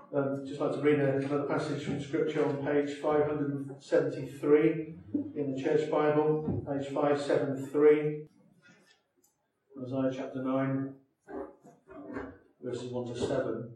I'd just like to read another passage from Scripture on page 573 in the Church Bible, page 573, Isaiah chapter 9, verses 1 to 7.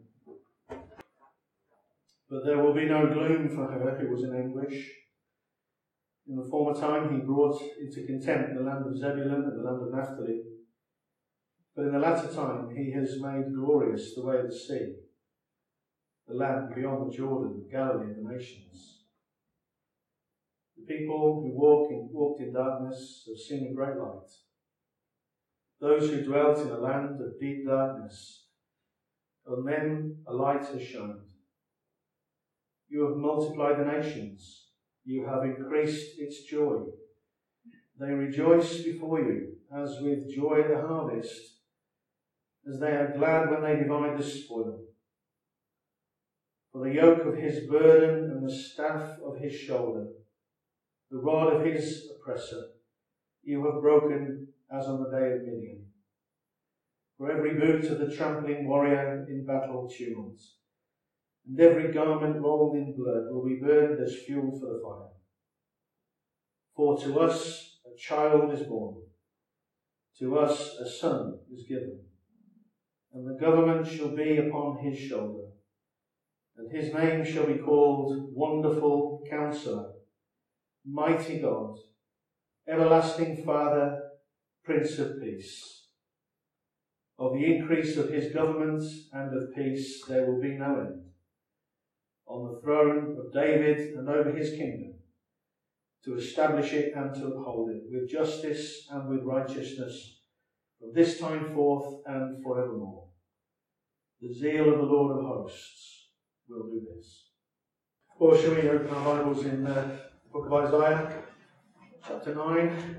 But there will be no gloom for her who was in anguish. In the former time he brought into contempt the land of Zebulun and the land of Naphtali. But in the latter time he has made glorious the way of the sea, the land beyond the Jordan, Galilee of the nations. The people who walked in darkness have seen a great light. Those who dwelt in a land of deep darkness, on them a light has shone. You have multiplied the nations. You have increased its joy. They rejoice before you as with joy at the harvest, as they are glad when they divide the spoil. For the yoke of his burden and the staff of his shoulder, the rod of his oppressor, you have broken as on the day of Midian. For every boot of the trampling warrior in battle tumult, and every garment rolled in blood will be burned as fuel for the fire. For to us a child is born, to us a son is given, and the government shall be upon his shoulder, and his name shall be called Wonderful Counselor, Mighty God, Everlasting Father, Prince of Peace. Of the increase of his government and of peace there will be no end, on the throne of David and over his kingdom, to establish it and to uphold it with justice and with righteousness from this time forth and forevermore. The zeal of the Lord of hosts will do this. Or shall we open our Bibles in the book of Isaiah, chapter 9,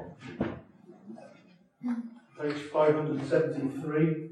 page 573.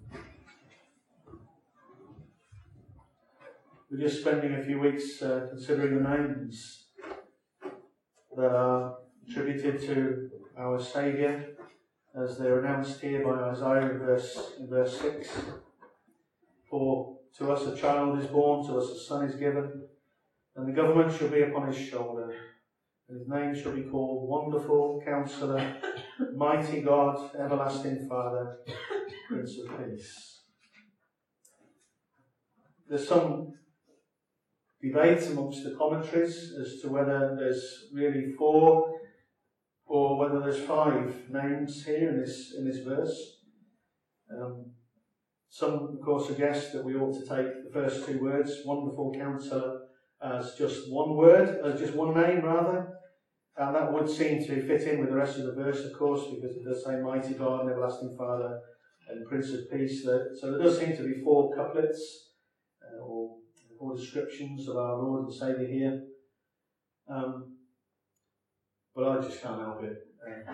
We're just spending a few weeks considering the names that are attributed to our Saviour as they're announced here by Isaiah in verse 6. For to us a child is born, to us a son is given, and the government shall be upon his shoulder, and his name shall be called Wonderful Counselor, Mighty God, Everlasting Father, Prince of Peace. There's some debate amongst the commentaries as to whether there's really 4 or whether there's 5 names here in this verse. Some, of course, suggest that we ought to take the first 2 words, Wonderful Counselor, as just one word, as just one name rather, and that would seem to fit in with the rest of the verse, of course, because it does say Mighty God and Everlasting Father and Prince of Peace. So there does seem to be 4 couplets or 4 descriptions of our Lord and Saviour here, but I just can't help it.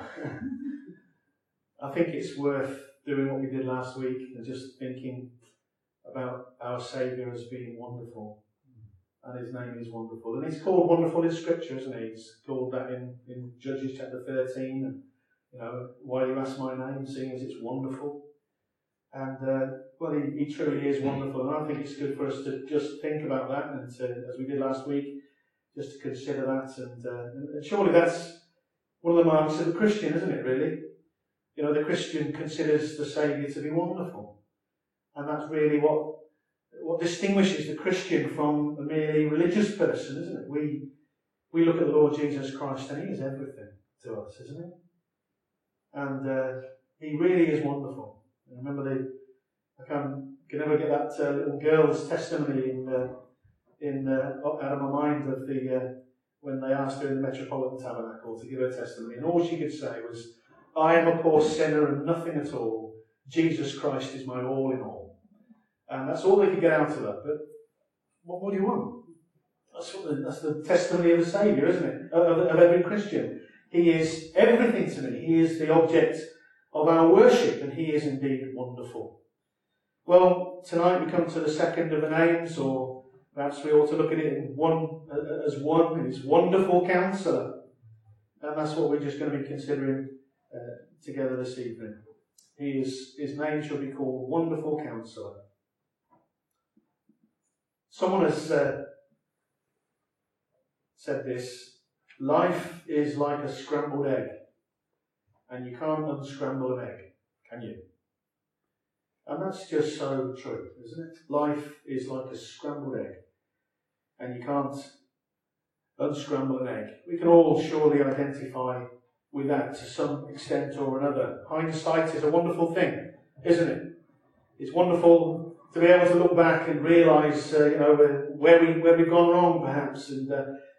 I think it's worth doing what we did last week and just thinking about our Saviour as being wonderful. And his name is Wonderful. And he's called Wonderful in Scripture, isn't he? He's called that in Judges chapter 13. And, why do you ask my name, seeing as it's wonderful? And, he truly is wonderful. And I think it's good for us to just think about that, and as we did last week, just to consider that. And surely that's one of the marks of the Christian, isn't it, really? The Christian considers the Saviour to be wonderful. And that's really what distinguishes the Christian from a merely religious person, isn't it? We look at the Lord Jesus Christ and he is everything to us, isn't he? And he really is wonderful. I remember I can never get that little girl's testimony out of my mind of when they asked her in the Metropolitan Tabernacle to give her testimony, and all she could say was, "I am a poor sinner and nothing at all. Jesus Christ is my all in all." And that's all they could get out of her. But what do you want? That's the testimony of the Saviour, isn't it? Of every Christian. He is everything to me. He is the object of our worship, and he is indeed wonderful. Well, tonight we come to the second of the names, or perhaps we ought to look at it as one. It's Wonderful Counselor. And that's what we're just going to be considering together this evening. His name shall be called Wonderful Counselor. Someone has said this: life is like a scrambled egg, and you can't unscramble an egg, can you? And that's just so true, isn't it? Life is like a scrambled egg, and you can't unscramble an egg. We can all surely identify with that to some extent or another. Hindsight is a wonderful thing, isn't it? It's wonderful to be able to look back and realise, where we've gone wrong, perhaps. And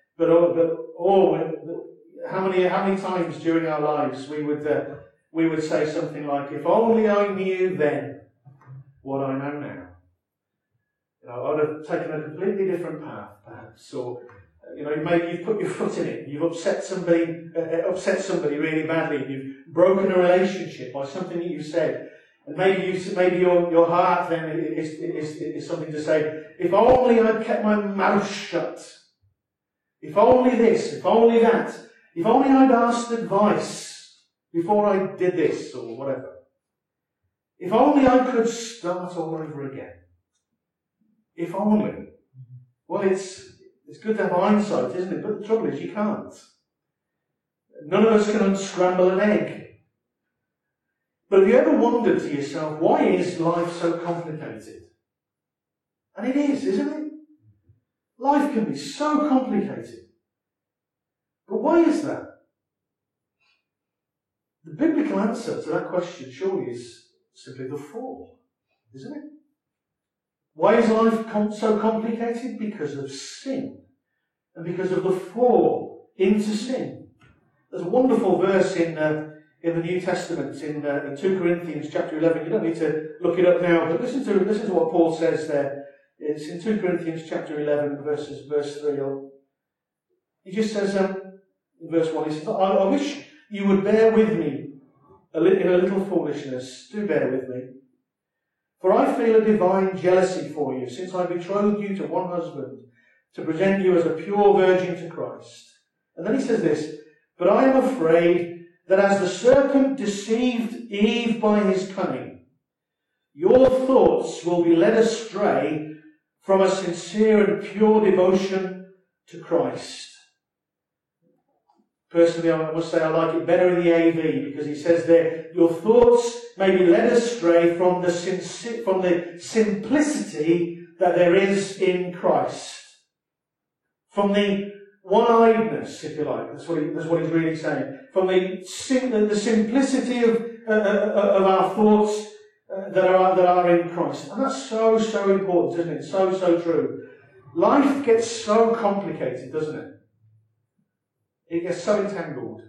how many times during our lives we would say something like, "If only I knew then what I know now. I would have taken a completely different path, perhaps." Or maybe you've put your foot in it. You've upset somebody really badly. You've broken a relationship by something that you said. And maybe your heart then is something to say, "If only I'd kept my mouth shut. If only this, if only that. If only I'd asked advice before I did this," or whatever. If only I could start all over again. If only. Well, it's good to have hindsight, isn't it? But the trouble is, you can't. None of us can unscramble an egg. But have you ever wondered to yourself, why is life so complicated? And it is, isn't it? Life can be so complicated. But why is that? The biblical answer to that question surely is simply the fall, isn't it? Why is life so complicated? Because of sin. And because of the fall into sin. There's a wonderful verse in the New Testament, in 2 Corinthians chapter 11. You don't need to look it up now, but listen to what Paul says there. It's in 2 Corinthians chapter 11, verse 3. He just says, in verse 1, he says, I wish you would bear with me in a little foolishness. Do bear with me. For I feel a divine jealousy for you, since I betrothed you to one husband, to present you as a pure virgin to Christ. And then he says this, but I am afraid that as the serpent deceived Eve by his cunning, your thoughts will be led astray from a sincere and pure devotion to Christ. Personally, I must say I like it better in the AV, because he says there, your thoughts may be led astray from the simplicity that there is in Christ. From the one-eyedness, if you like. That's what he's really saying. From the simplicity of our thoughts that are in Christ. And that's so important, isn't it? So true. Life gets so complicated, doesn't it? It gets so entangled.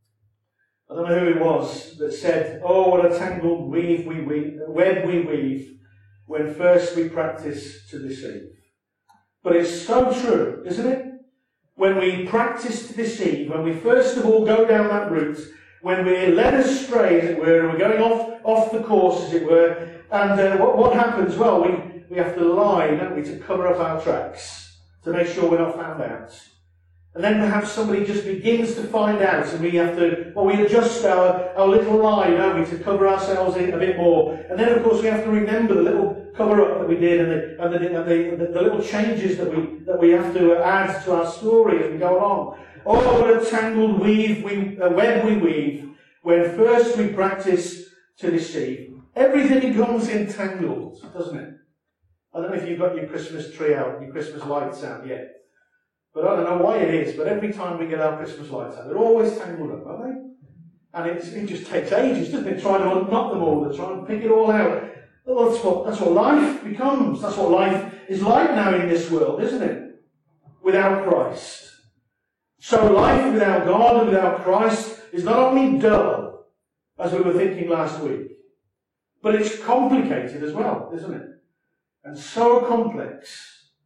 I don't know who it was that said, "Oh, what a tangled web we weave when first we practice to deceive." But it's so true, isn't it? When we practice to deceive, when we first of all go down that route, when we're led astray, as it were, and we're going off the course, as it were, and what happens? Well, we have to lie, don't we, to cover up our tracks, to make sure we're not found out. And then perhaps somebody just begins to find out, and we have to, we adjust our little lie, don't we, to cover ourselves in a bit more. And then, of course, we have to remember the little cover-up that we did, and the little changes that we have to add to our story as we go along. Oh, what a tangled web we weave when first we practice to deceive. Everything becomes entangled, doesn't it? I don't know if you've got your Christmas tree out, your Christmas lights out yet. But I don't know why it is, but every time we get our Christmas lights out, they're always tangled up, aren't they? And it just takes ages, doesn't it, trying to unknot them all, to try and pick it all out. Well, that's what life becomes. That's what life is like now in this world, isn't it? Without Christ. So life without God and without Christ is not only dull, as we were thinking last week, but it's complicated as well, isn't it? And so complex.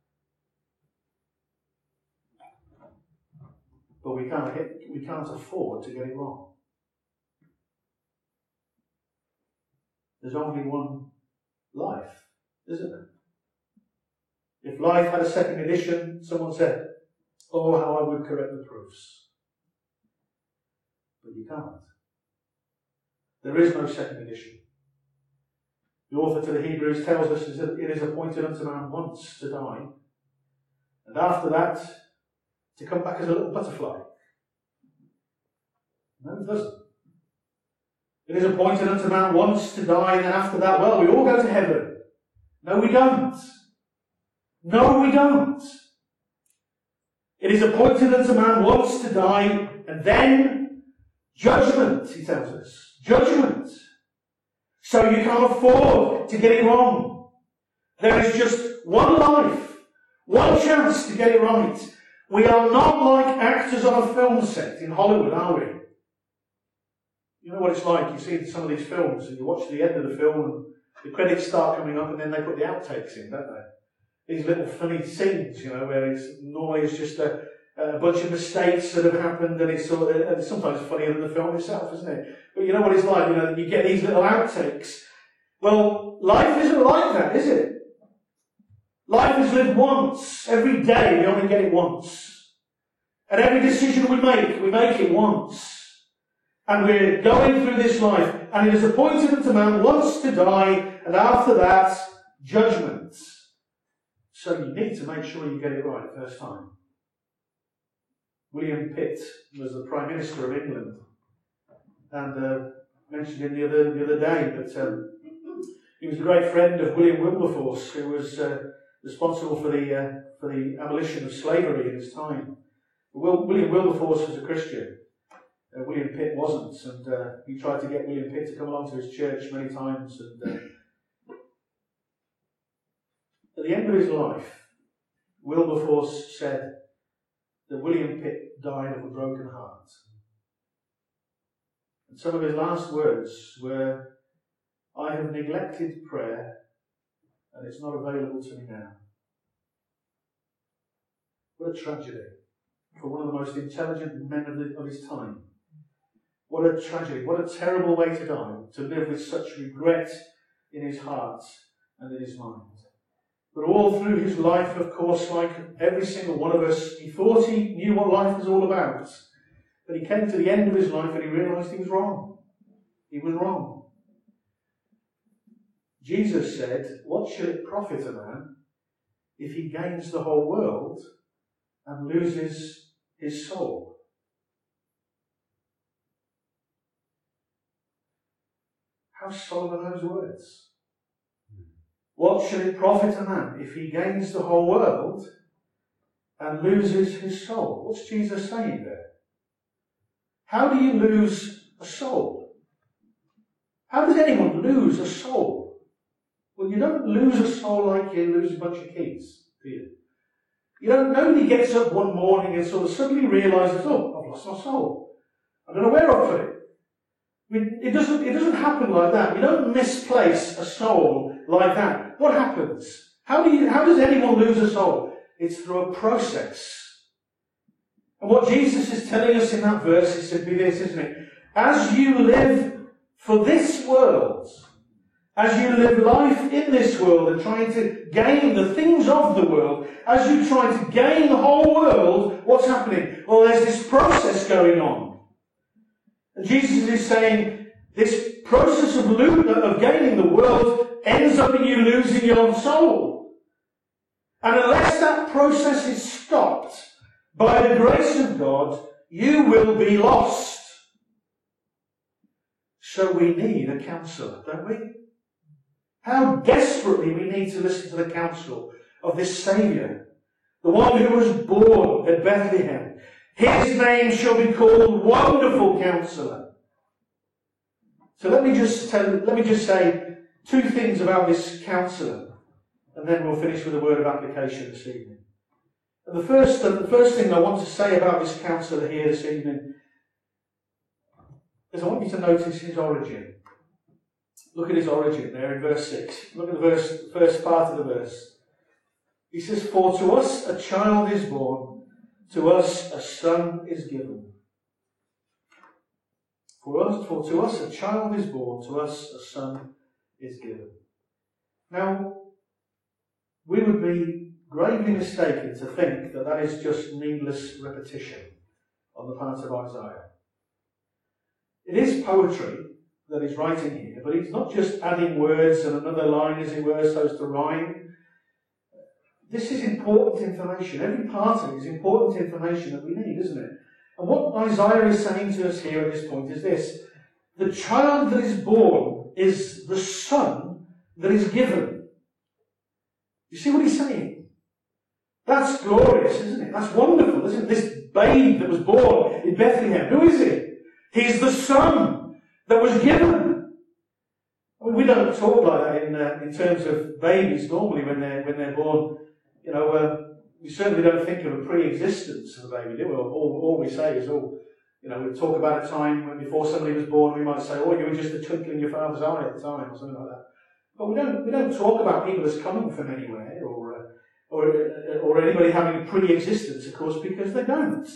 But we can't afford to get it wrong. There's only one life, isn't there? If life had a second edition, someone said, "Oh, how I would correct the proofs." But you can't. There is no second edition. The author to the Hebrews tells us that it is appointed unto man once to die, and after that, to come back as a little butterfly. No, it doesn't. It is appointed unto man once to die, and then after that, well, we all go to heaven. No, we don't. No, we don't. It is appointed unto man once to die, and then judgment, he tells us. Judgment. So you can't afford to get it wrong. There is just one life, one chance to get it right. We are not like actors on a film set in Hollywood, are we? You know what it's like. You see some of these films and you watch the end of the film and the credits start coming up and then they put the outtakes in, don't they? These little funny scenes, where it's just a bunch of mistakes that have happened and it's sometimes funnier than the film itself, isn't it? But you know what it's like, you get these little outtakes. Well, life isn't like that, is it? Life is lived once. Every day we only get it once. And every decision we make it once. And we're going through this life, and it is appointed unto man once to die, and after that, judgment. So you need to make sure you get it right first time. William Pitt was the Prime Minister of England, and mentioned him the other day, but he was a great friend of William Wilberforce, who was responsible for the abolition of slavery in his time. William Wilberforce was a Christian. William Pitt wasn't, and he tried to get William Pitt to come along to his church many times. And at the end of his life, Wilberforce said that William Pitt died of a broken heart. And some of his last words were, "I have neglected prayer, and it's not available to me now." What a tragedy for one of the most intelligent men of his time. What a tragedy, what a terrible way to die, to live with such regret in his heart and in his mind. But all through his life, of course, like every single one of us, he thought he knew what life was all about. But he came to the end of his life and he realised he was wrong. He was wrong. Jesus said, "What shall it profit a man if he gains the whole world and loses his soul?" How solemn are those words? What shall it profit a man if he gains the whole world and loses his soul? What's Jesus saying there? How do you lose a soul? How does anyone lose a soul? Well, you don't lose a soul like you lose a bunch of keys, do you? Nobody gets up one morning and sort of suddenly realises, "Oh, I've lost my soul. I don't know where I put it." It doesn't happen like that. You don't misplace a soul like that. What happens? How does anyone lose a soul? It's through a process. And what Jesus is telling us in that verse is simply this, isn't it? As you live for this world, as you live life in this world and trying to gain the things of the world, as you try to gain the whole world, what's happening? Well, there's this process going on. And Jesus is saying this process of gaining the world ends up in you losing your own soul. And unless that process is stopped by the grace of God, you will be lost. So we need a counsellor, don't we? How desperately we need to listen to the counsel of this Saviour, the one who was born at Bethlehem. His name shall be called Wonderful Counsellor. So let me just say two things about this counsellor, and then we'll finish with a word of application this evening. And the first thing I want to say about this counsellor here this evening is I want you to notice his origin. Look at his origin there in verse 6. Look at the first part of the verse. He says, "For to us a child is born, to us a son is given." For to us a child is born, to us a son is given. Now, we would be gravely mistaken to think that that is just needless repetition on the part of Isaiah. It is poetry that he's writing here, but he's not just adding words and another line, as it were, so as to rhyme. This is important information. Every part of it is important information that we need, isn't it? And what Isaiah is saying to us here at this point is this. The child that is born is the son that is given. You see what he's saying? That's glorious, isn't it? That's wonderful, isn't it? This babe that was born in Bethlehem, who is he? He's the son that was given. I mean, we don't talk like that in terms of babies normally when they're born. You know, we certainly don't think of a pre-existence of a baby, do we? All we say is, we talk about a time when before somebody was born, we might say, oh, you were just a twinkle in your father's eye at the time, or something like that. But we don't talk about people as coming from anywhere, or anybody having a pre-existence, of course, because they don't.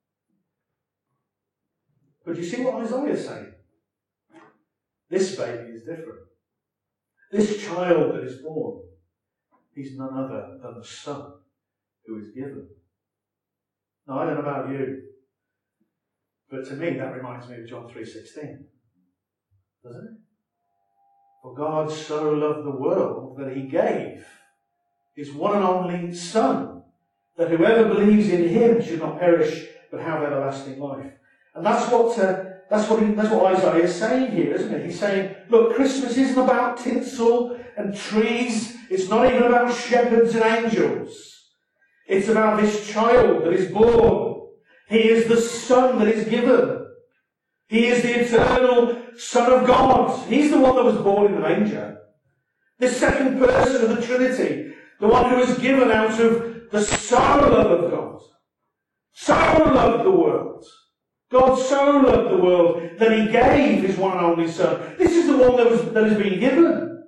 But you see what Isaiah is saying? This baby is different. This child that is born, he's none other than the son who is given. Now, I don't know about you, but to me that reminds me of John 3:16. Doesn't it? For God so loved the world that he gave his one and only Son, that whoever believes in him should not perish but have everlasting life. And that's what Isaiah is saying here, isn't it? He's saying, look, Christmas isn't about tinsel and trees. It's not even about shepherds and angels. It's about this child that is born. He is the Son that is given. He is the eternal Son of God. He's the one that was born in the manger. The second person of the Trinity. The one who was given out of the sorrow love of God. So loved the world. God so loved the world that he gave his one and only Son. This is the one that has been given.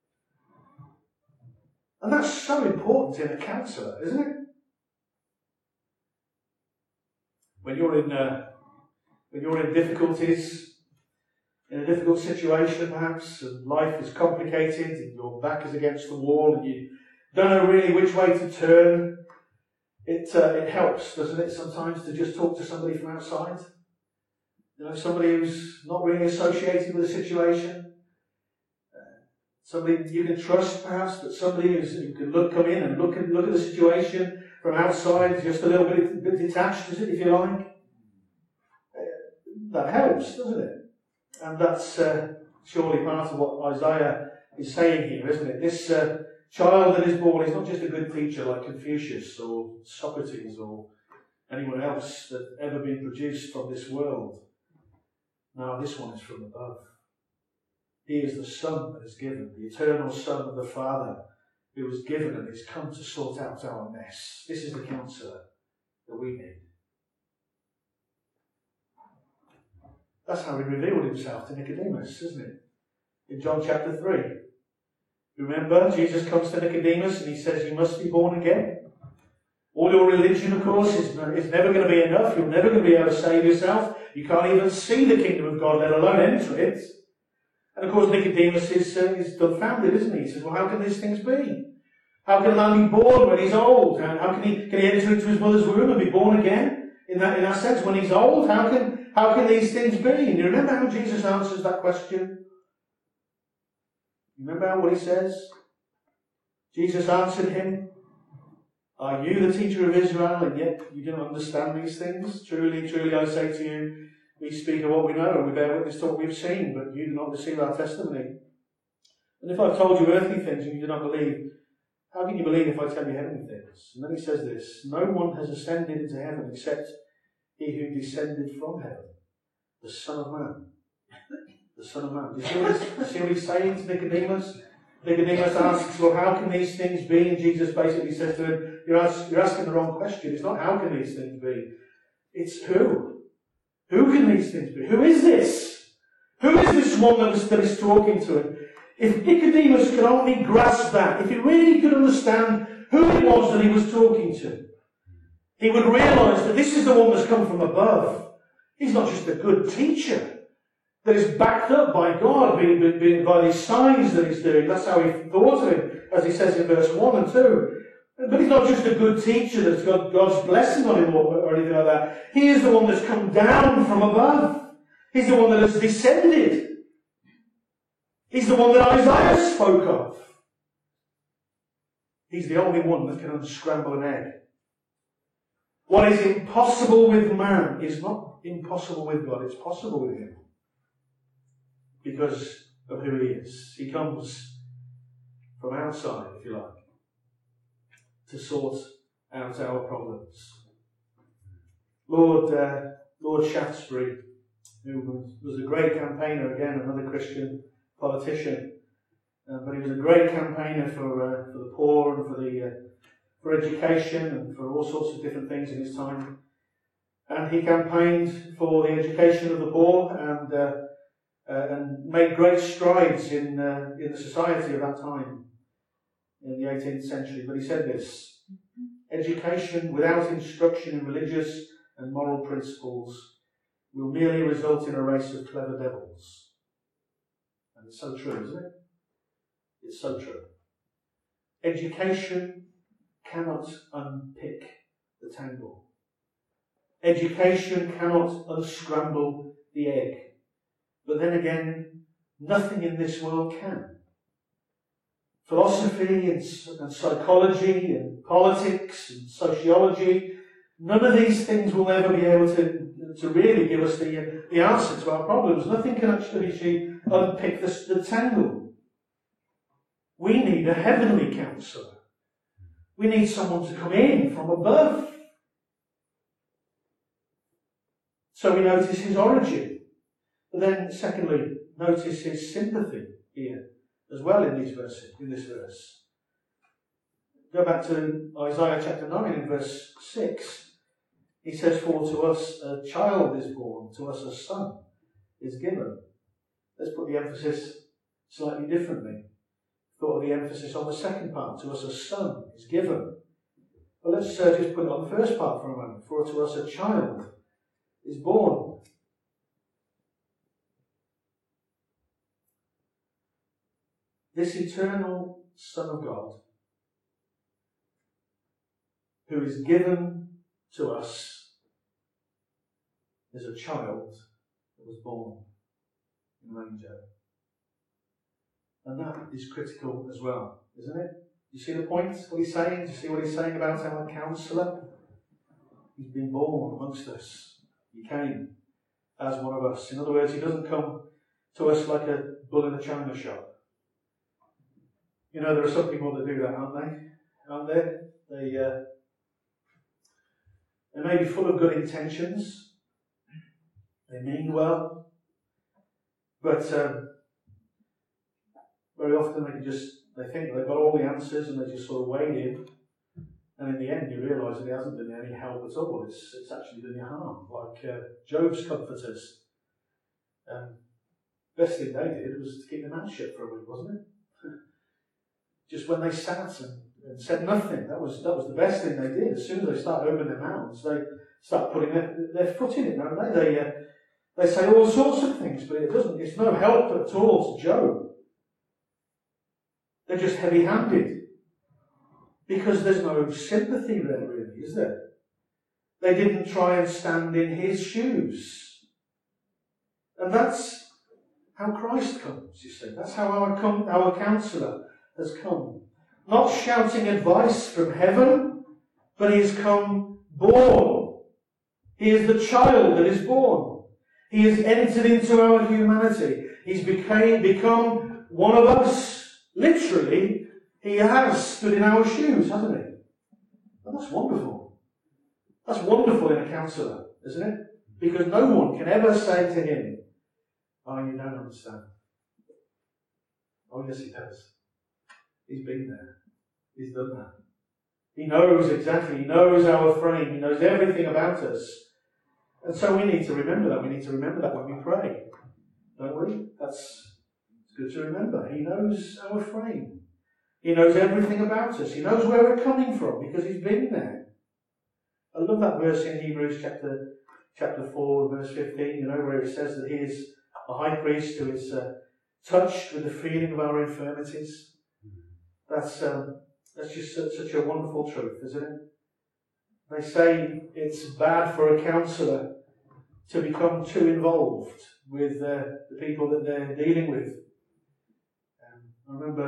And that's so important in a counsellor, isn't it? When you're in difficulties, in a difficult situation perhaps, and life is complicated, and your back is against the wall, and you don't know really which way to turn, it helps, doesn't it, sometimes to just talk to somebody from outside? You know, somebody who's not really associated with the situation. Somebody you can trust, perhaps, but somebody who can come in and look at the situation from outside, just a little bit detached, if you like. That helps, doesn't it? And that's surely part of what Isaiah is saying here, isn't it? This child that is born is not just a good teacher like Confucius or Socrates or anyone else that ever been produced from this world. No, this one is from above. He is the Son that is given, the eternal Son of the Father, who was given and is come to sort out our mess. This is the counsellor that we need. That's how he revealed himself to Nicodemus, isn't it? In John chapter 3. Remember, Jesus comes to Nicodemus and he says, you must be born again. All your religion, of course, is never going to be enough. You're never going to be able to save yourself. You can't even see the kingdom of God, let alone enter it. And of course, Nicodemus is dumbfounded, isn't he? He says, well, how can these things be? How can a man be born when he's old? How can he enter into his mother's womb and be born again? In that sense, when he's old, how can these things be? And you remember how Jesus answers that question? You remember what he says? Jesus answered him, are you the teacher of Israel, and yet you do not understand these things? Truly, truly, I say to you, we speak of what we know, and we bear witness to what we've seen, but you do not receive our testimony. And if I've told you earthly things and you do not believe, how can you believe if I tell you heavenly things? And then he says this, no one has ascended into heaven except he who descended from heaven, the Son of Man. The Son of Man. Do you see what he's saying to Nicodemus? Nicodemus asks, well, how can these things be? And Jesus basically says to him, you're asking the wrong question. It's not how can these things be. It's who. Who can these things be? Who is this? Who is this one that is talking to him? If Nicodemus could only grasp that, if he really could understand who it was that he was talking to, he would realise that this is the one that's come from above. He's not just a good teacher that is backed up by God, by these signs that he's doing. That's how he thought of him, as he says in verse 1 and 2. But he's not just a good teacher that's got God's blessing on him or anything like that. He is the one that's come down from above. He's the one that has descended. He's the one that Isaiah spoke of. He's the only one that can unscramble an egg. What is impossible with man is not impossible with God. It's possible with him. Because of who he is. He comes from outside, if you like, to sort out our problems. Lord Shaftesbury, who was a great campaigner, again, another Christian politician, but he was a great campaigner for the poor and for education and for all sorts of different things in his time. And he campaigned for the education of the poor and made great strides in the society of that time, in the 18th century. But he said this: education without instruction in religious and moral principles will merely result in a race of clever devils. And it's so true, isn't it? It's so true. Education cannot unpick the tangle. Education cannot unscramble the egg. But then again, nothing in this world can. Philosophy and psychology and politics and sociology, none of these things will ever be able to really give us the answer to our problems. Nothing can actually unpick the tangle. We need a heavenly counsellor. We need someone to come in from above. So we notice his origin. But then, secondly, notice his sympathy here as well in this verse. Go back to Isaiah chapter 9 in verse 6. He says, "For to us a child is born, to us a son is given." Let's put the emphasis slightly differently. Thought of the emphasis on the second part. To us a son is given. Well, let's just put it on the first part for a moment. For to us a child is born. This eternal Son of God, who is given to us, is a child that was born in a manger. And that is critical as well, isn't it? You see the point, what he's saying? Do you see what he's saying about our counsellor? He's been born amongst us. He came as one of us. In other words, he doesn't come to us like a bull in a china shop. You know, there are some people that do that, aren't they? Aren't there? They may be full of good intentions. They mean well. But very often they think they've got all the answers and they just sort of wade in. And in the end you realise that it hasn't done you any help at all. It's actually done you harm. Like Job's comforters. Best thing they did was to keep their mouth shut for a week, wasn't it? Just when they sat and said nothing, that was the best thing they did. As soon as they start opening their mouths, they start putting their foot in it, don't they? They say all sorts of things, but it's no help at all to Job. They're just heavy-handed. Because there's no sympathy there, really, is there? They didn't try and stand in his shoes. And that's how Christ comes, you see. That's how our counsellor has come. Not shouting advice from heaven, but he has come born. He is the child that is born. He has entered into our humanity. He's become one of us. Literally, he has stood in our shoes, hasn't he? And that's wonderful. That's wonderful in a counsellor, isn't it? Because no one can ever say to him, "Oh, you don't understand." Oh, yes, he does. He's been there. He's done that. He knows exactly. He knows our frame. He knows everything about us. And so we need to remember that. We need to remember that when we pray. Don't we? It's good to remember. He knows our frame. He knows everything about us. He knows where we're coming from because he's been there. I love that verse in Hebrews chapter 4, verse 15, where it says that he is a high priest who is touched with the feeling of our infirmities. That's just such a wonderful truth, isn't it? They say it's bad for a counsellor to become too involved with the people that they're dealing with. I remember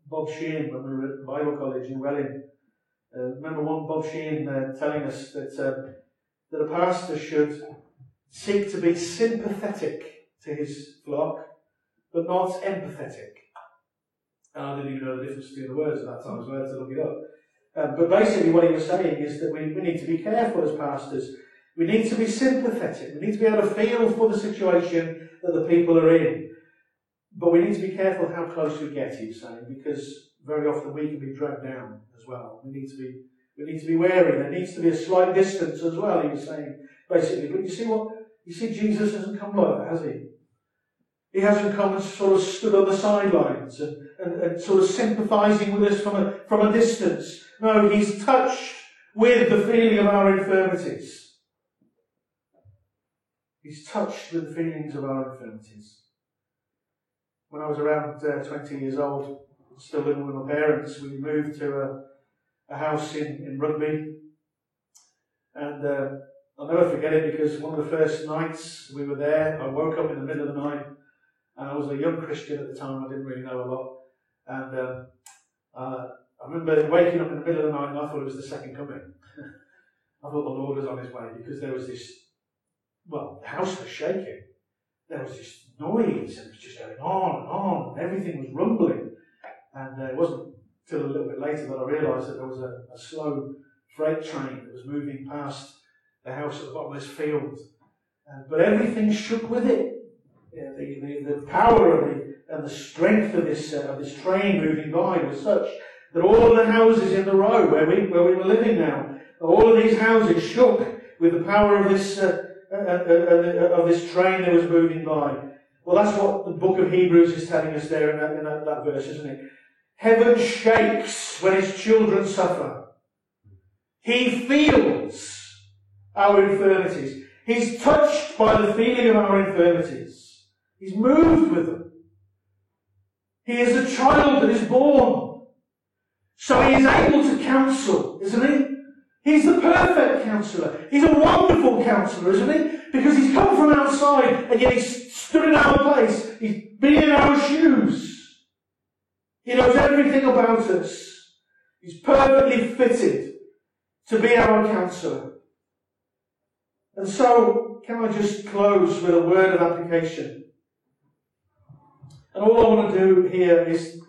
Bob Sheehan when we were at Bible College in Welling. Remember one Bob Sheehan telling us that a pastor should seek to be sympathetic to his flock, but not empathetic. And I didn't even know the difference between the words at that time, so I had to look it up. But basically what he was saying is that we need to be careful as pastors. We need to be sympathetic. We need to be able to feel for the situation that the people are in. But we need to be careful how close we get, he was saying, because very often we can be dragged down as well. We need to be wary. There needs to be a slight distance as well, he was saying, basically. But you see Jesus hasn't come like that, has he? He hasn't come and sort of stood on the sidelines and sort of sympathising with us from a distance. No, he's touched with the feeling of our infirmities. He's touched with the feelings of our infirmities. When I was around 20 years old, still living with my parents, we moved to a house in Rugby. And I'll never forget it because one of the first nights we were there, I woke up in the middle of the night. And I was a young Christian at the time, I didn't really know a lot. And I remember waking up in the middle of the night and I thought it was the second coming. I thought the Lord was on his way because there was this, well, the house was shaking. There was this noise and it was just going on and everything was rumbling. And it wasn't till a little bit later that I realised that there was a slow freight train that was moving past the house at the bottom of this field. But everything shook with it. The power and the strength of this train moving by was such that all of the houses in the row where we were living now, all of these houses shook with the power of this train that was moving by. Well, that's what the book of Hebrews is telling us there in that verse, isn't it? Heaven shakes when his children suffer. He feels our infirmities. He's touched by the feeling of our infirmities. He's moved with them. He is a child that is born. So he is able to counsel, isn't he? He's the perfect counsellor. He's a wonderful counsellor, isn't he? Because he's come from outside and yet he's stood in our place. He's been in our shoes. He knows everything about us. He's perfectly fitted to be our counsellor. And so, can I just close with a word of application? And all I want to do here is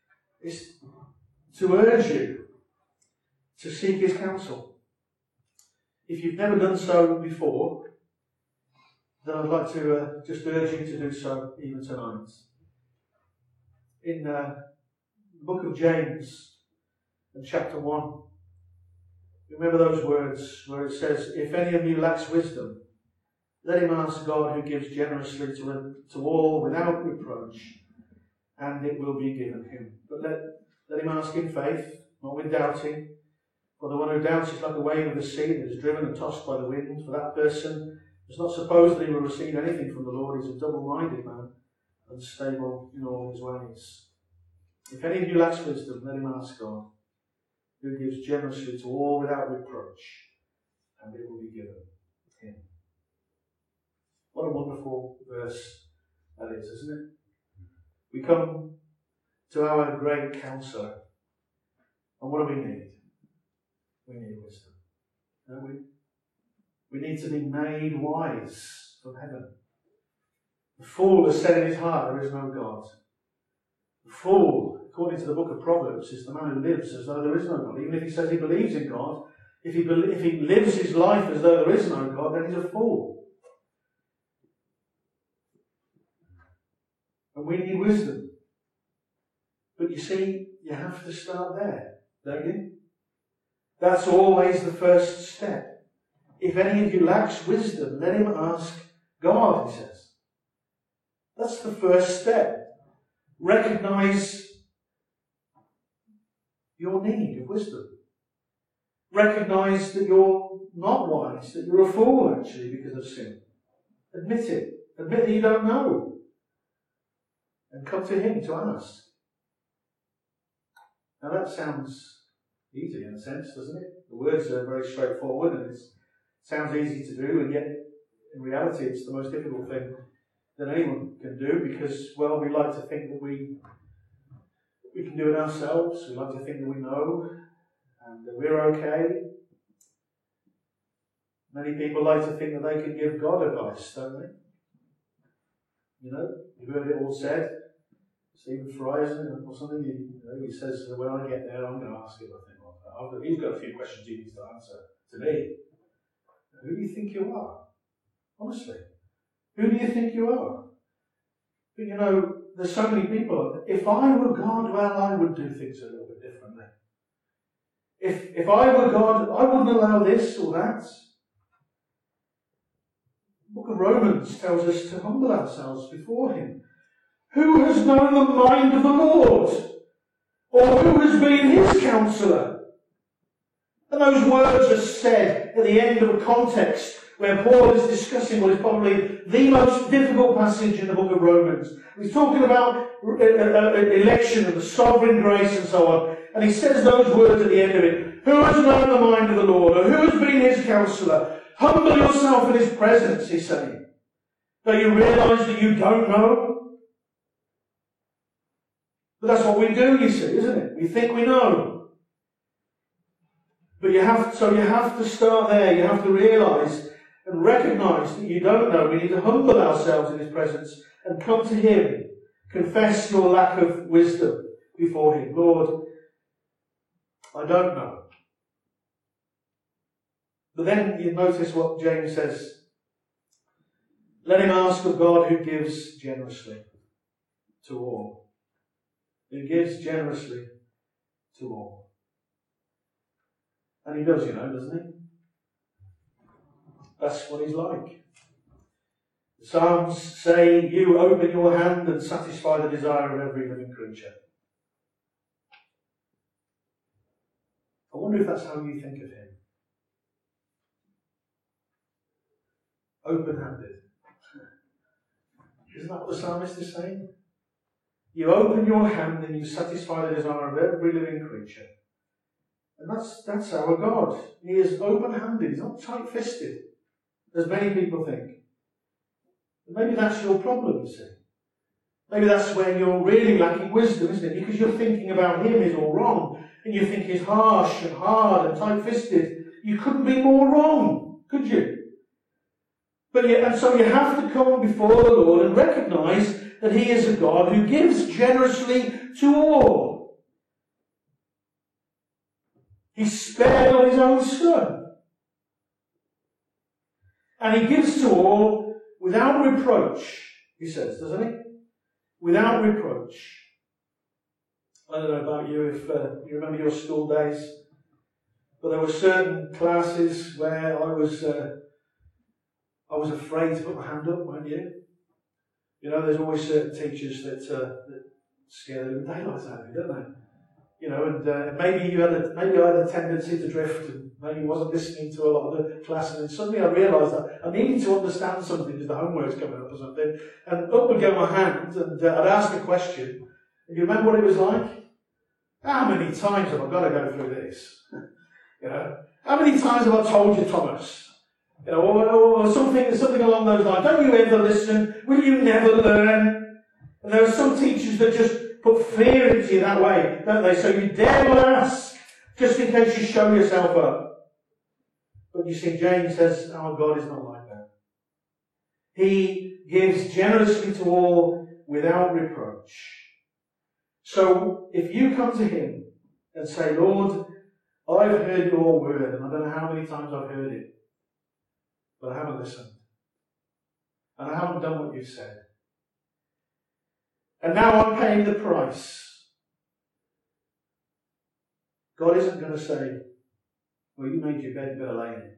to urge you to seek his counsel. If you've never done so before, then I'd like to just urge you to do so even tonight. In the book of James, in chapter 1, remember those words where it says, "If any of you lacks wisdom, let him ask God who gives generously to all without reproach, and it will be given him. But let him ask in faith, not with doubting. For the one who doubts is like a wave of the sea that is driven and tossed by the wind. For that person does not suppose that he will receive anything from the Lord. He is a double-minded man, unstable in all his ways. If any of you lacks wisdom, let him ask God, who gives generously to all without reproach, and it will be given him." What a wonderful verse that is, isn't it? We come to our great counsellor, and what do we need? We need wisdom, don't we? We need to be made wise from heaven. The fool has said in his heart, there is no God. The fool, according to the book of Proverbs, is the man who lives as though there is no God. Even if he says he believes in God, if he lives his life as though there is no God, then he's a fool. And we need wisdom. But you see, you have to start there, don't you? That's always the first step. If any of you lacks wisdom, let him ask God, he says. That's the first step. Recognise your need of wisdom. Recognise that you're not wise, that you're a fool actually because of sin. Admit it. Admit that you don't know. And come to him to ask. Now that sounds easy in a sense, doesn't it? The words are very straightforward and it sounds easy to do, and yet in reality it's the most difficult thing that anyone can do because, well, we like to think that we We can do it ourselves. We like to think that we know and that we're okay. Many people like to think that they can give God advice, don't they? You know, you've heard it all said. Stephen Fry, isn't it, or something? He says, when I get there, I'm going to ask him, I think, he's got a few questions he needs to answer to me. Who do you think you are? Honestly. Who do you think you are? But you know, there's so many people. If I were God, well, I would do things a little bit differently. If I were God, I wouldn't allow this or that. The book of Romans tells us to humble ourselves before Him. Who has known the mind of the Lord? Or who has been His counsellor? And those words are said at the end of a context where Paul is discussing what is probably the most difficult passage in the book of Romans. He's talking about election and the sovereign grace and so on. And he says those words at the end of it. Who has known the mind of the Lord? Or who has been His counsellor? Humble yourself in His presence, he's saying. Don't you realise that you don't know? But that's what we do, you see, isn't it? We think we know. But you have to start there. You have to realise and recognise that you don't know. We need to humble ourselves in His presence and come to Him. Confess your lack of wisdom before Him. Lord, I don't know. But then you notice what James says. Let him ask of God who gives generously to all. Who gives generously to all. And He does, you know, doesn't He? That's what He's like. The Psalms say, you open your hand and satisfy the desire of every living creature. I wonder if that's how you think of Him. Open-handed. Isn't that what the psalmist is saying? You open your hand and you satisfy the desire of every living creature. And that's our God. He is open-handed. He's not tight-fisted, as many people think. Maybe that's your problem, you see. Maybe that's where you're really lacking wisdom, isn't it? Because you're thinking about Him is all wrong. And you think He's harsh and hard and tight-fisted. You couldn't be more wrong, could you? And so you have to come before the Lord and recognise that He is a God who gives generously to all. He spared on His own Son. And He gives to all without reproach, He says, doesn't He? Without reproach. I don't know about you, if you remember your school days, but there were certain classes where I was afraid to put my hand up, weren't you? You know, there's always certain teachers that scare the daylights out of you, don't they? You know, and maybe I had a tendency to drift, and maybe wasn't listening to a lot of the class, and then suddenly I realised that I needed to understand something because the homework's coming up or something, and up would go my hand, and I'd ask a question, and you remember what it was like? How many times have I got to go through this? You know, how many times have I told you, Thomas? You know, or something along those lines. Don't you ever listen? Will you never learn? And there are some teachers that just put fear into you that way, don't they? So you dare not ask, just in case you show yourself up. But you see, James says, our God is not like that. He gives generously to all without reproach. So if you come to Him and say, Lord, I've heard your word, and I don't know how many times I've heard it, but I haven't listened. And I haven't done what you've said. And now I'm paying the price. God isn't going to say, well, you made your bed, you better lay in it.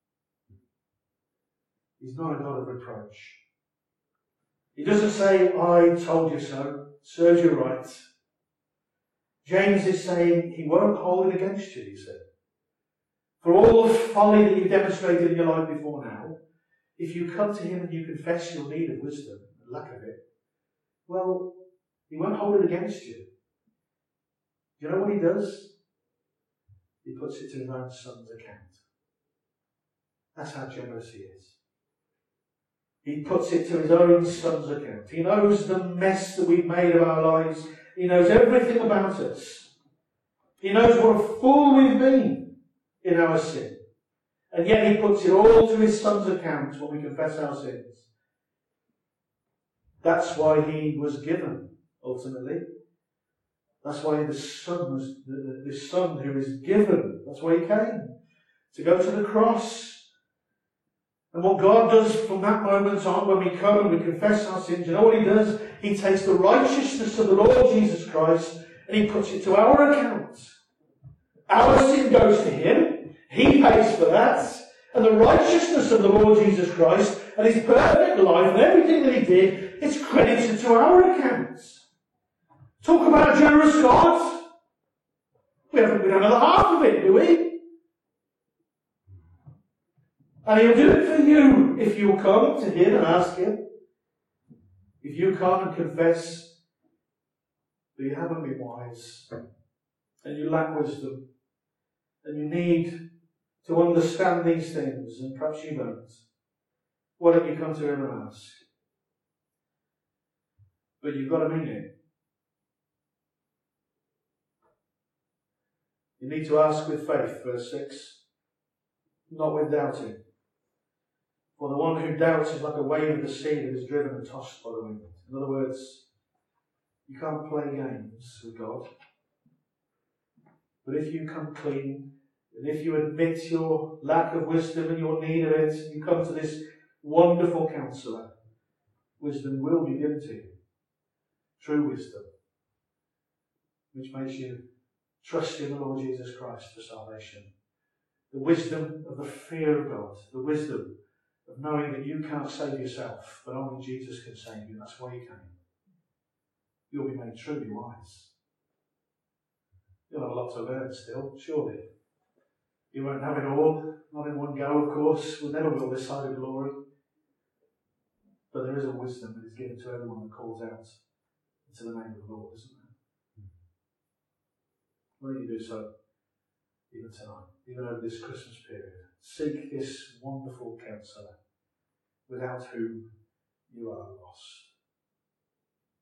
He's not a God of reproach. He doesn't say, I told you so, serves you right. James is saying he won't hold it against you, he said. For all the folly that you've demonstrated in your life before now, if you come to Him and you confess your need of wisdom, the lack of it, well, He won't hold it against you. Do you know what He does? He puts it to His own Son's account. That's how generous He is. He puts it to His own Son's account. He knows the mess that we've made of our lives. He knows everything about us. He knows what a fool we've been in our sin. And yet he puts it all to his Son's account when we confess our sins. That's why he was given, ultimately. That's why the Son was the Son who is given. That's why he came. To go to the cross. And what God does from that moment on, when we come and we confess our sins, you know what he does? He takes the righteousness of the Lord Jesus Christ and he puts it to our account. Our sin goes to him. He pays for that. And the righteousness of the Lord Jesus Christ and his perfect life and everything that he did, it's credited to our accounts. Talk about a generous God. We don't know the half of it, do we? And he'll do it for you if you'll come to him and ask him. If you come and confess that you haven't been wise and you lack wisdom and you need to understand these things and perhaps you don't, why don't you come to him and ask? But you've got to mean it. You need to ask with faith, verse 6, not with doubting. For the one who doubts is like a wave of the sea that is driven and tossed by the wind. In other words, you can't play games with God. But if you come clean, and if you admit your lack of wisdom and your need of it, and you come to this wonderful counsellor, wisdom will be given to you. True wisdom, which makes you trust in the Lord Jesus Christ for salvation. The wisdom of the fear of God, the wisdom of knowing that you can't save yourself, but only Jesus can save you. That's why you came. You'll be made truly wise. You'll have a lot to learn still, surely. You won't have it all, not in one go, of course. We'll never will this side of glory. But there is a wisdom that is given to everyone that calls out into the name of the Lord, isn't there? Why don't you do so even tonight, even over this Christmas period? Seek this wonderful counsellor without whom you are lost.